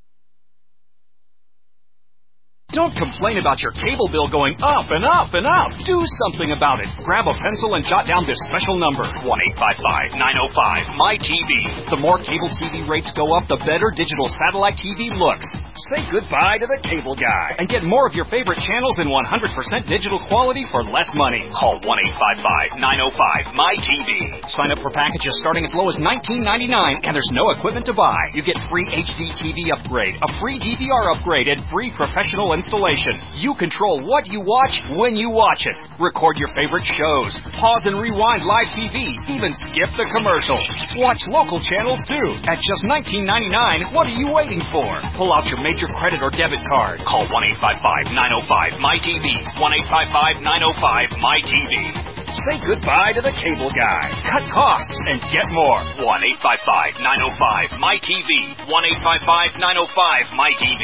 Don't complain about your cable bill going up and up and up. Do something about it. Grab a pencil and jot down this special number, one eight five five, nine oh five, M Y T V. The more cable T V rates go up, the better digital satellite T V looks. Say goodbye to the cable guy and get more of your favorite channels in one hundred percent digital quality for less money. Call one eight five five, nine oh five, M Y T V. Sign up for packages starting as low as nineteen ninety-nine, and there's no equipment to buy. You get free H D T V upgrade, a free D V R upgrade, and free professional and installation. You control what you watch when you watch it. Record your favorite shows. Pause and rewind live T V. Even skip the commercials. Watch local channels too. At just nineteen ninety-nine, what are you waiting for? Pull out your major credit or debit card. Call one eight five five, nine oh five, M Y T V. one eight five five, nine oh five, M Y T V. Say goodbye to the cable guy. Cut costs and get more. one eight five five, nine oh five, M Y T V. one eight five five, nine oh five, M Y T V.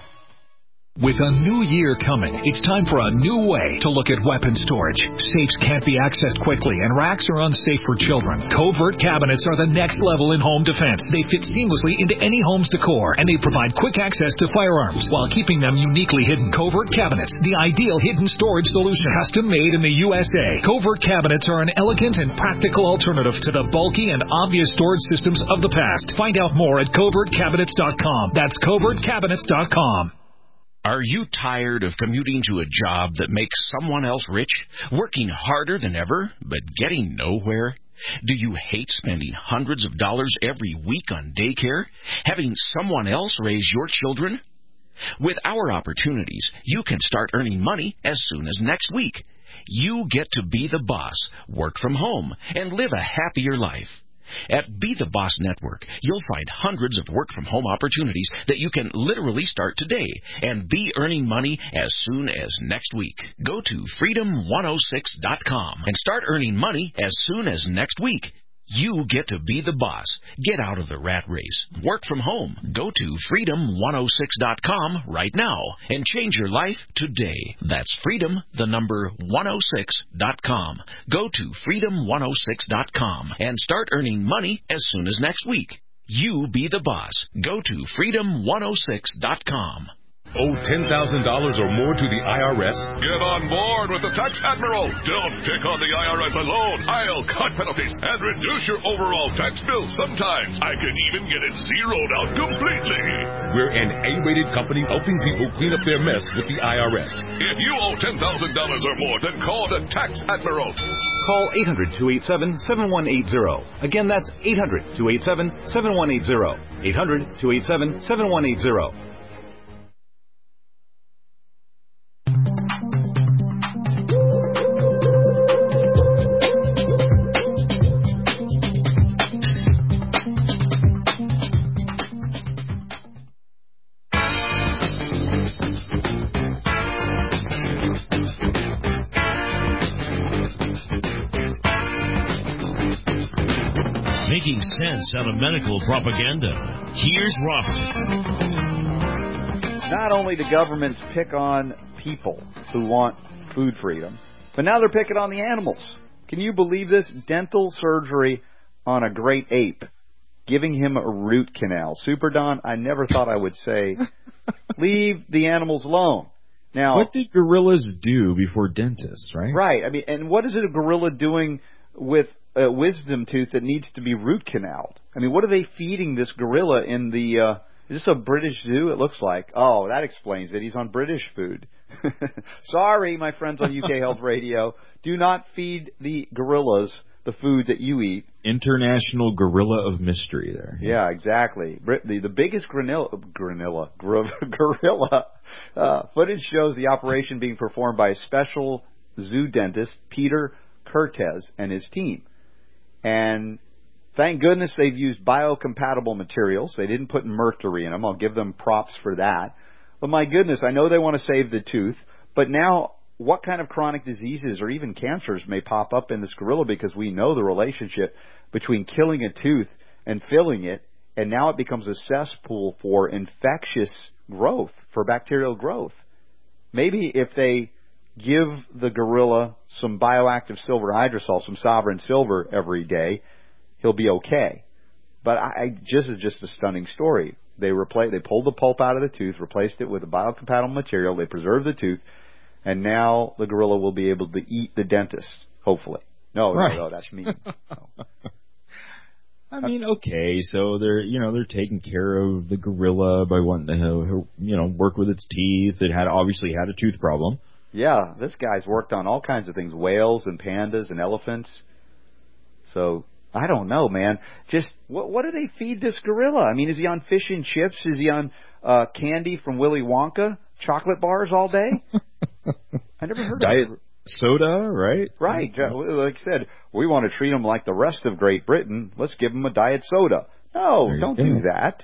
With a new year coming, it's time for a new way to look at weapon storage. Safes can't be accessed quickly, and racks are unsafe for children. Covert cabinets are the next level in home defense. They fit seamlessly into any home's decor, and they provide quick access to firearms while keeping them uniquely hidden. Covert cabinets, the ideal hidden storage solution. Custom made in the U S A. Covert cabinets are an elegant and practical alternative to the bulky and obvious storage systems of the past. Find out more at covert cabinets dot com. That's covert cabinets dot com. Are you tired of commuting to a job that makes someone else rich, working harder than ever, but getting nowhere? Do you hate spending hundreds of dollars every week on daycare, having someone else raise your children? With our opportunities, you can start earning money as soon as next week. You get to be the boss, work from home, and live a happier life. At Be the Boss Network, you'll find hundreds of work-from-home opportunities that you can literally start today and be earning money as soon as next week. Go to freedom one oh six dot com and start earning money as soon as next week. You get to be the boss. Get out of the rat race. Work from home. Go to freedom one oh six dot com right now and change your life today. That's freedom, the number one oh six dot com. Go to freedom one oh six dot com and start earning money as soon as next week. You be the boss. Go to freedom one oh six dot com. Owe ten thousand dollars or more to the I R S? Get on board with the Tax Admiral. Don't pick on the I R S alone. I'll cut penalties and reduce your overall tax bill. Sometimes I can even get it zeroed out completely. We're an A-rated company helping people clean up their mess with the I R S. If you owe ten thousand dollars or more, then call the Tax Admiral. Call eight hundred, two eight seven, seven one eight zero. Again, that's eight hundred, two eight seven, seven one eight zero. eight hundred, two eight seven, seven one eight zero. Making sense out of medical propaganda. Here's Robert. Not only do governments pick on people who want food freedom, but now they're picking on the animals. Can you believe this? Dental surgery on a great ape, giving him a root canal. Super Don, I never thought I would say, leave the animals alone. Now, what did gorillas do before dentists, right? Right. I mean, and what is it a gorilla doing with a wisdom tooth that needs to be root canaled? I mean, what are they feeding this gorilla in the, uh, is this a British zoo? It looks like. Oh, that explains it. He's on British food. Sorry, my friends on U K Health Radio. Do not feed the gorillas the food that you eat. International Gorilla of Mystery there. Yeah, exactly. The, the biggest granilla, granilla, gorilla uh, footage shows the operation being performed by a special zoo dentist, Peter Curtez, and his team. And thank goodness they've used biocompatible materials. They didn't put mercury in them. I'll give them props for that. But my goodness, I know they want to save the tooth, but now what kind of chronic diseases or even cancers may pop up in this gorilla, because we know the relationship between killing a tooth and filling it, and now it becomes a cesspool for infectious growth, for bacterial growth. Maybe if they give the gorilla some bioactive silver hydrosol, some sovereign silver every day, he'll be okay. But I, I just is just a stunning story. They replaced, they pulled the pulp out of the tooth, replaced it with a biocompatible material. They preserved the tooth, and now the gorilla will be able to eat the dentist. Hopefully, no, right. no, no, that's mean. No. I mean, okay, so they're you know they're taking care of the gorilla by wanting to you know work with its teeth. It had obviously had a tooth problem. Yeah, this guy's worked on all kinds of things, whales and pandas and elephants. So, I don't know, man. Just, what what do they feed this gorilla? I mean, is he on fish and chips? Is he on uh, candy from Willy Wonka? Chocolate bars all day? I never heard Diet of it. Soda, right? Right. Like I said, we want to treat them like the rest of Great Britain. Let's give them a diet soda. No, don't go. do that.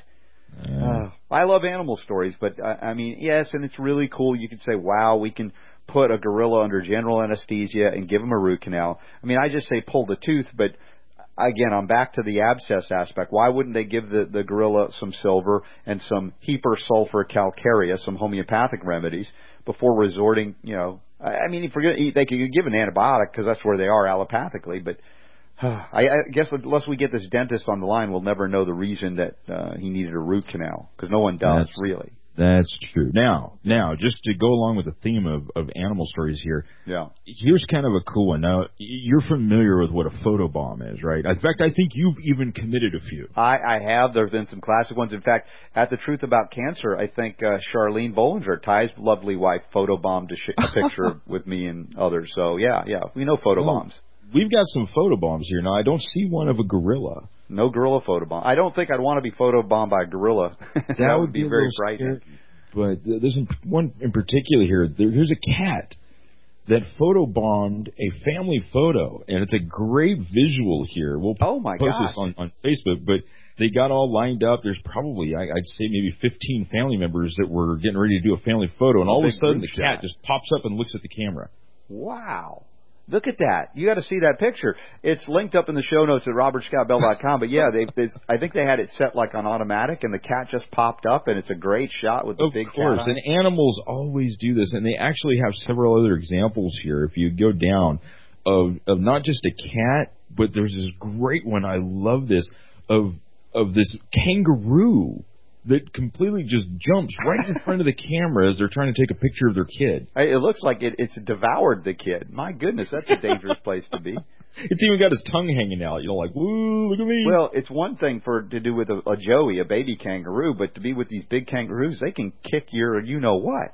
Uh, I love animal stories, but uh, I mean, yes, and it's really cool. You can say, wow, we can put a gorilla under general anesthesia and give him a root canal. I mean, I just say pull the tooth, but again, I'm back to the abscess aspect. Why wouldn't they give the, the gorilla some silver and some hypersulfur calcarea, some homeopathic remedies, before resorting, you know, I mean, if we're going to eat, they could give an antibiotic because that's where they are allopathically, but uh, I, I guess unless we get this dentist on the line, we'll never know the reason that uh, he needed a root canal, because no one does, That's, really. That's true. Now, now, just to go along with the theme of, of animal stories here, yeah. here's kind of a cool one. Now, you're familiar with what a photobomb is, right? In fact, I think you've even committed a few. I, I have. There have been some classic ones. In fact, at The Truth About Cancer, I think uh, Charlene Bollinger, Ty's lovely wife, photobombed a, sh- a picture with me and others. So, yeah, yeah, we know photobombs. Oh, we've got some photobombs here. Now, I don't see one of a gorilla. No gorilla photobomb. I don't think I'd want to be photobombed by a gorilla. that, that would be, be very frightening. But there's one in particular here. There, here's a cat that photobombed a family photo, and it's a great visual here. We'll oh my post gosh. this on, on Facebook, but they got all lined up. There's probably, I, I'd say, maybe fifteen family members that were getting ready to do a family photo, and all of a sudden the cat just pops up and looks at the camera. Wow. Look at that. You got to see that picture. It's linked up in the show notes at robert scott bell dot com. But, yeah, they, I think they had it set like on automatic, and the cat just popped up, and it's a great shot with the of big course. cat. Of course, and animals always do this, and they actually have several other examples here. If you go down of, of not just a cat, but there's this great one, I love this, of of this kangaroo that completely just jumps right in front of the camera as they're trying to take a picture of their kid. It looks like it, it's devoured the kid. My goodness, that's a dangerous place to be. It's even got his tongue hanging out. You know, like, woo, look at me. Well, it's one thing for to do with a, a joey, a baby kangaroo, but to be with these big kangaroos, they can kick your you-know-what.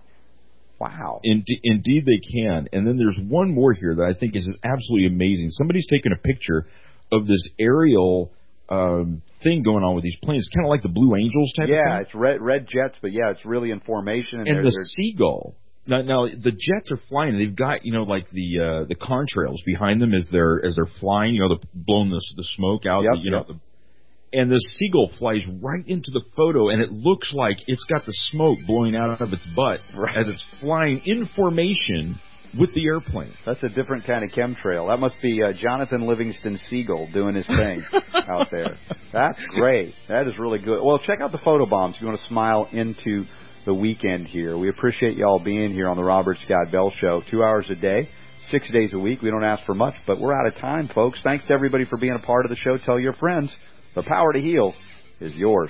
Wow. Indeed, indeed they can. And then there's one more here that I think is absolutely amazing. Somebody's taken a picture of this aerial Um, thing going on with these planes. It's kind of like the Blue Angels type yeah, of thing. Yeah, it's red red jets, but yeah, it's really in formation. And, and they're, the they're... seagull. Now, now the jets are flying. They've got you know like the uh, the contrails behind them as they're as they're flying. You know, the blowing the the smoke out. Yep, the, you yep. know, the, and the seagull flies right into the photo, and it looks like it's got the smoke blowing out of its butt right. as it's flying in formation with the airplane. That's a different kind of chemtrail. That must be uh, Jonathan Livingston Seagull doing his thing out there. That's great. That is really good. Well, check out the photobombs if you want to smile into the weekend here. We appreciate you all being here on the Robert Scott Bell Show. Two hours a day, six days a week. We don't ask for much, but we're out of time, folks. Thanks to everybody for being a part of the show. Tell your friends. The power to heal is yours.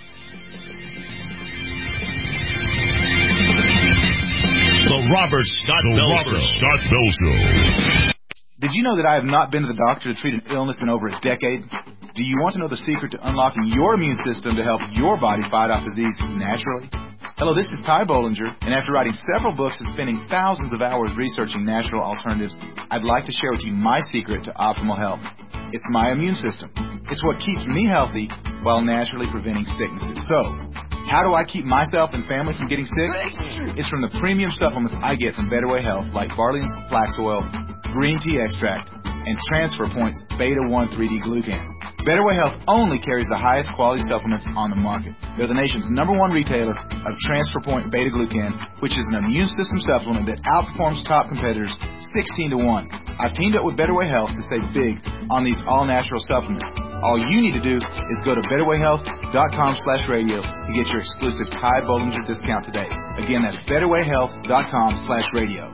The Robert Scott the Bell Robert Show. Scott Bell Show. Did you know that I have not been to the doctor to treat an illness in over a decade? Do you want to know the secret to unlocking your immune system to help your body fight off disease naturally? Hello, this is Ty Bollinger, and after writing several books and spending thousands of hours researching natural alternatives, I'd like to share with you my secret to optimal health. It's my immune system. It's what keeps me healthy while naturally preventing sicknesses. So, how do I keep myself and family from getting sick? It's from the premium supplements I get from Better Way Health, like Barley's Flax Oil, Green Tea Extract, and Transfer Point's Beta one three D Glucan. Better Way Health only carries the highest quality supplements on the market. They're the nation's number one retailer of Transfer Point Beta Glucan, which is an immune system supplement that outperforms top competitors sixteen to one. I've teamed up with Better Way Health to save big on these all-natural supplements. All you need to do is go to betterwayhealth.com slash radio to get your exclusive Ty Bollinger discount today. Again, that's betterwayhealth.com slash radio.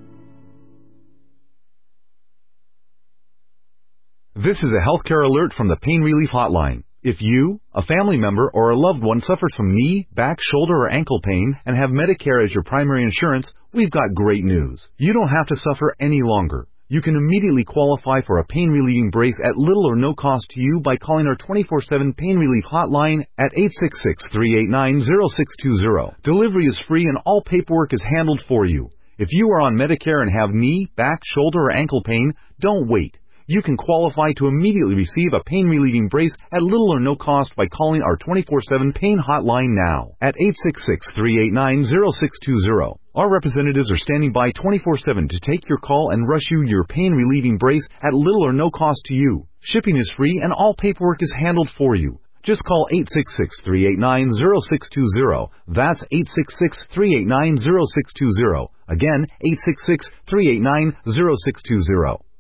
This is a healthcare alert from the Pain Relief Hotline. If you, a family member, or a loved one suffers from knee, back, shoulder, or ankle pain and have Medicare as your primary insurance, we've got great news. You don't have to suffer any longer. You can immediately qualify for a pain-relieving brace at little or no cost to you by calling our twenty-four seven Pain Relief Hotline at eight six six, three eight nine, zero six two zero. Delivery is free and all paperwork is handled for you. If you are on Medicare and have knee, back, shoulder, or ankle pain, don't wait. You can qualify to immediately receive a pain-relieving brace at little or no cost by calling our twenty-four seven pain hotline now at eight six six, three eight nine, zero six two zero. Our representatives are standing by twenty-four seven to take your call and rush you your pain-relieving brace at little or no cost to you. Shipping is free and all paperwork is handled for you. Just call eight six six, three eight nine, zero six two zero. That's eight six six, three eight nine, zero six two zero. Again, eight six six, three eight nine, zero six two zero.